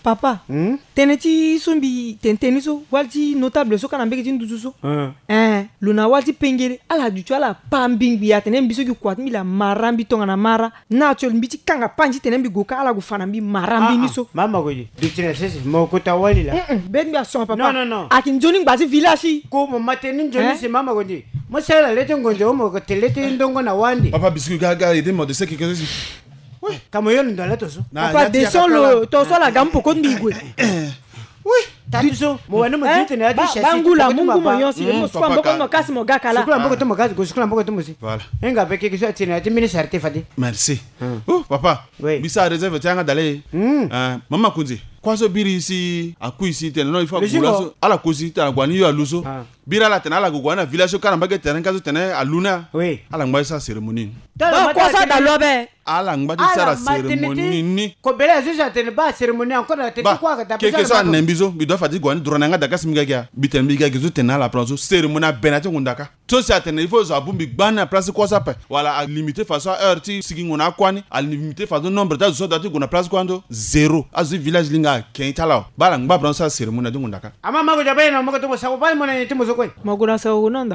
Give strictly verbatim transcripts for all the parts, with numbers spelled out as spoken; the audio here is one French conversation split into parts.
Papa, hmm? Teneti sumbi tenteniso walti notable so kana mbeke tindu so. Eh, luna walti pengere ala dutu ala pambingbi ya tenembi so ki kwatmi la marambi tonga na mara na chol mbiti kanga panji tenembi goka ala gufana mbi marambi niso. Mama goji, dictionnaire sese mo kota wali la. Eh, ben bi ason papa. Non non non. Akin joni ngbazi village. Ko mo mateni joni se mama goji. Mo sala lete ngonjo mo ko telete ndongo na wandi. Papa biscuit gaga ide mo de se quelque chose. Oui, comme yo ndo la toso. Papa descend le toso la gamme poko mbigwe. Oui, tatiso mo wana mo dite na ati chassis. Bangula mungu mo yonsi mo swa mboko mo kasi mo gakala. Sukula mboko to mo kasi go sukula mboko to mo si. Voilà. Enga beke kiso ati na ati ministère te fadi. Merci. Oh papa. Oui. Bisa réserve tianga d'aller. Euh mama kunzi. Kwa so biri ici aku ici tena no ifa kula ala kusi tena kwani yo aluso. Bira la tena ala gwana village kana mbage tena kazo tena aluna. Oui. Ala ngba sa cérémonie. Ba kwa sa dalobe. Ala ngba di sara cérémonie ni. Ko bela zuza tena ba cérémonie encore na tena kwa ka tapisa. Keke so nembizo bido fadi gwani drona nga daga simiga kya. Bitem biga gizo tena la pranzo cérémonie benati ngundaka. To sa tena ifo zo abumbi gbana place kwa sa pe. Wala a limiter façon heure ti sigingona kwani a limiter façon nombre ta zo dati gona place kwando zéro. Azu village linga kentala bala ngba pranzo cérémonie ngundaka. Ama mago jabe na mago to sa ba mo na timo zo kwe. Magura sa unanda.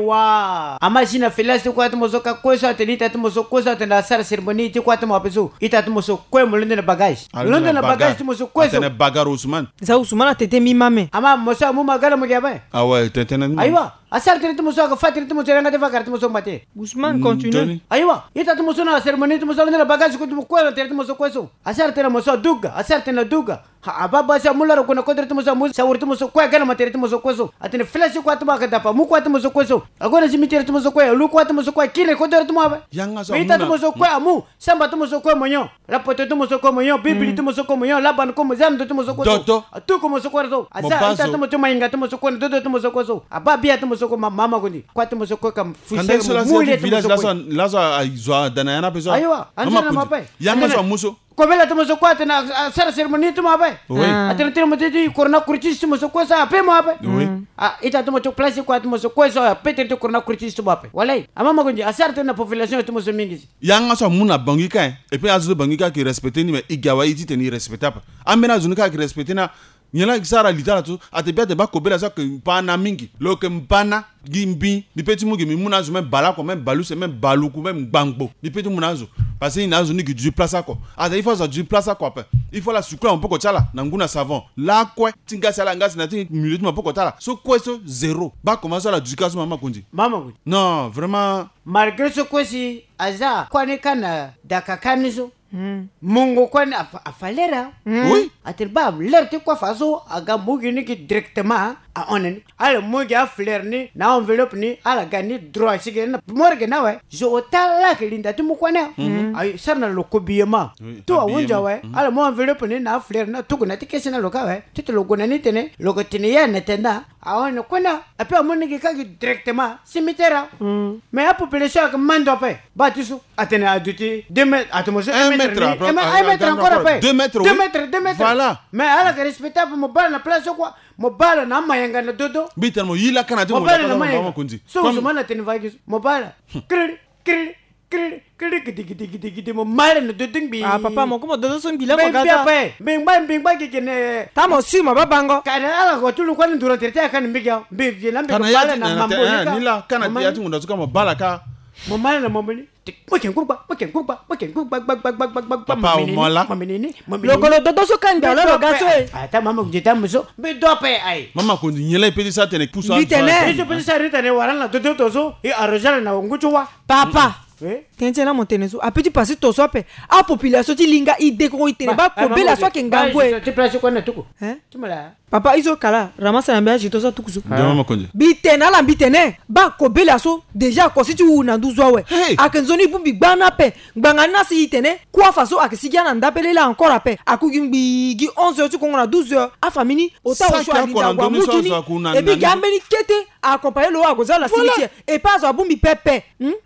Aiwa. Ama sina filasi kwa timo zo ka kwesa tenita timo zo kwesa tena sara cérémonie ti kwa timo apeso. Ita timo zo kwe mo lende na bagage. Lende na bagage timo zo kwesa. Tena bagar Ousmane. Za Ousmane tete mi mame. Ama mosa mu magala mo jabe. Ah ouais, tete na. Aiwa. Asar tete timo zo ka fatiri timo zo nga te fakar timo zo mate. Ousmane continue. Aiwa. Ita timo zo na cérémonie timo zo lende na bagage ko timo kwela tete timo zo kweso. Asar tena mosa duga, asar tena duga. Ababa sa mula ro kuna kodre timo zo mu sawur timo zo kwa gana mate timo zo kweso. Atene flash kwa timo ka dapa mu kwa timo zo kweso. Agora cemitério timo zo kwa lu kwa timo zo kwa kile kodre timo aba. Yanga zo. Ita timo zo kwa amu samba timo zo kwa monyo. La poto timo zo kwa monyo, bibli timo zo kwa monyo, laban ko mo zam timo zo kwa. Toto. Atu ko mo zo kwa zo. Asa ita timo timo inga timo zo kwa dodo timo zo kwa zo. Ababia timo zo kwa mama gondi. Kwa timo zo kwa kam fusero mule timo zo kwa. La zo zo dana yana peso. Aiwa, anjana mapai. Yanga zo muso. Kobela timo zo kwa tena sara ceremony timo abai. Oui. Atena timo titi corona curtis timo zo kwa sa ape mo abai. Oui. Ah ita timo to place kwa timo zo kwa so ape te corona curtis timo abai. Walai, ama magonji asar tena population timo zo mingi. Yanga zo muna bangika et puis azu bangika ki respecter ni mais igawa iti teni respectable. Amena zunika ki respecter na nyela gisara litala tu atebia te ba kobela sa ke pana mingi lo ke mpana gimbi ni petit mugi mi munazo même bala ko même balu c'est même baluku même bangbo ni petit munazo parce que nazo ni ki du place ko ata il faut ça du place ko après il faut la sucre un peu ko tala na nguna savon la kwe tinga sala ngasi na tinga minute mo poko tala so kweso zéro ba commencer la éducation mama kundi mama kundi non vraiment malgré ce kwesi aza kwani kana dakakanizo Mm. Mungu kwani af afalera mm. Oui atirba lerte kwa faso aga mugi ni ki directement a onen ala mugi a flair ni na enveloppe ni ala gani droit sige na morgue na we jo otala ke linda tumu kwana mm. ay sarna lokobiyema oui, to awunja we mm. ala mo enveloppe ni na flair na tuku na tikesi na loka we tete logona ni tene logotini ya netenda a on kwana ape amoni ki kagi directement cimetière mm. mais a population ka mando pe batisu atene aduti deme atomoso un mètre encore après deux mètres deux mètres deux mètres voilà mais ala ka respectable mo bala na place quoi mo bala na mayanga na dodo bitan mo yila kana mo bala na mayanga kunzi so so mana tene vagi mo bala kri kri kri kri gidi gidi gidi gidi mo mala na dodo bi ah papa mo ko dodo son bila ko gaza be bing bang bing bang ke ne ta mo si mo babango kana ala ko tulu ko ndura tete kan mbiga mbi lambe ko bala na mambo ni la kana ti ati ngunda suka mo bala ka mo mala na mambo ni Moken kurba, moken kurba, moken kurba, bag bag bag bag bag. Papa mola. Mamini, mamini. Loko lo dodo so kan da lo gaso e. Ata mama kujeta muso, be dope ai. Mama ko nyela pedi sa tene pusa. Bitene. Eso pedi sa rita ne warana dodo tozo e arrojar na nguchwa. Papa. Eh? Tentena montenezo. A petit passer to sope. A population ti linga ide ko itene ba ko bela so ke ngambwe. Ti place ko na tuku. Eh? Tumala. Papa izo kala ramasa na mbia jito so tukuzu. Mama konje. Bitena la bitene ba ko bela so déjà ko si ti una nduzwa we. Akenzoni bumbi gbana pe. Gbanga na si itene kwa faso akisigia na ndapele la encore ape. Akugimbi gi onze heures ti ko na douze heures. A famini ota o shwa linda kwa mutuni. E bi gambeni kete accompagner lo agoza la cimetière et pas a bumbi pepe. Hmm?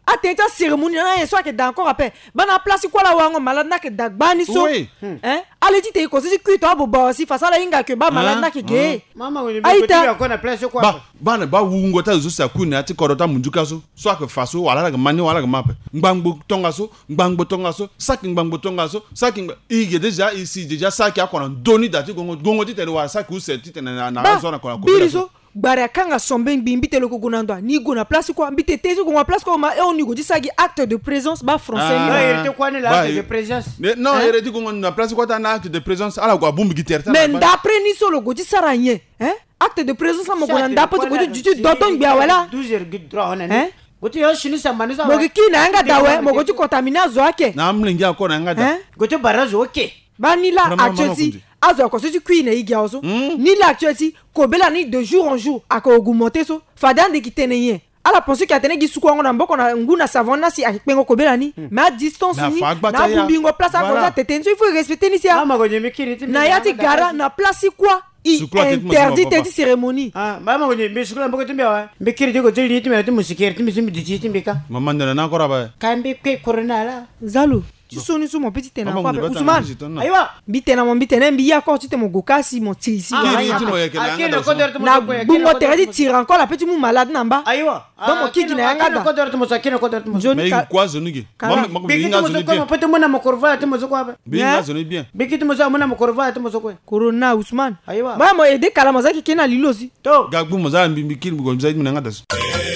atenta cérémonie na so que d'accord après bana place quoi la wango malade na que dagbani so Oui. hein allez dit te ko si kuito abo ba si fa sala inga ke ba malade na ke ge mama ngoni Aïta. be ko na place quoi ba bana ba wungo ta zo sa kuni ati korota munjuka so so que faso wala ga mani wala ga mape ngbangbo tonga so ngbangbo tonga so saki ngbangbo tonga so saki ige déjà ici déjà saki akona doni dati gongo gongo ti tele wa saki u se ti tele na na zona kona ko biriso bara kanga sombe mbite loko gunandwa ni go na place quoi mbite tezo go na place quoi ma e on ni go disagi acte de présence ba français non ni il était quoi la acte de présence non il était gongo na place quoi ta na acte de présence ala go bumbi giterta mais d'après ni solo go disaranye hein acte de présence mo go na d'après go du doton bia wala douze heures droit on hein gote yo shini samani sa mo ki na nga dawe mo go ti contaminer zo ake na mlingi akona nga da gote barazo okay bani la actuellement azo ko si queen e gia oso ni la actuellement ko bela ni de jour en jour ako augmenter so fada de kiteneye ala penser que atene gisuko ngo na mboko na nguna savona si akpengo ko bela ni mais à distance ni na bumbingo place a ko tete il faut respecter ni sia mama go nyemi kiriti na yati gara na place quoi interdit cette cérémonie ah mama go nyemi sukula mboko timbe wa mbikiriti go tili timbe timu sikiriti misimu dijiti mbika mama ndana na kora ba kambi ke corona la zalo tu soni so mon petit tena quoi Ousmane aywa bitena mon bitena mbi ya ko tu te mon gokasi mon tisi na bungo tere di tire encore la petit mou malade namba aywa donc mon kiki na ngada ko dorto mo sakina ko dorto mo mais quoi zonugi mama mako binga zonu bien peut mo na mo korva te mo zoko ba binga zonu bien bikiti mo za mo na mo korva te mo zoko corona Ousmane aywa mama ede kala mo zaki kena lilosi to gagbu mo za mbimbi kiri go mzaidi mna ngada